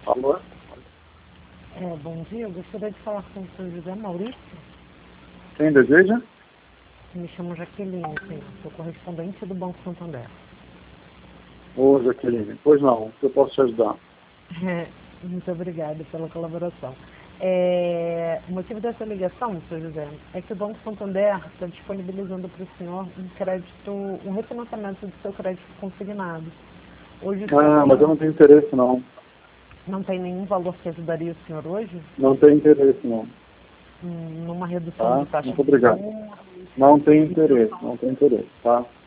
Alô? Bom dia, eu gostaria de falar com o senhor José Maurício. Quem deseja? Me chamo Jaqueline, senhor. Sou correspondente do Banco Santander. Ô, Jaqueline. Pois não, eu posso te ajudar. Muito obrigada pela colaboração. O motivo dessa ligação, senhor José, é que o Banco Santander está disponibilizando para o senhor um refinanciamento do seu crédito consignado. Hoje o senhor Mas eu não tenho interesse, não. não tem nenhum valor que ajudaria o senhor hoje? Não tenho interesse, não. Numa redução Tá? de taxa Muito de obrigado. juros? Não tenho interesse, tá?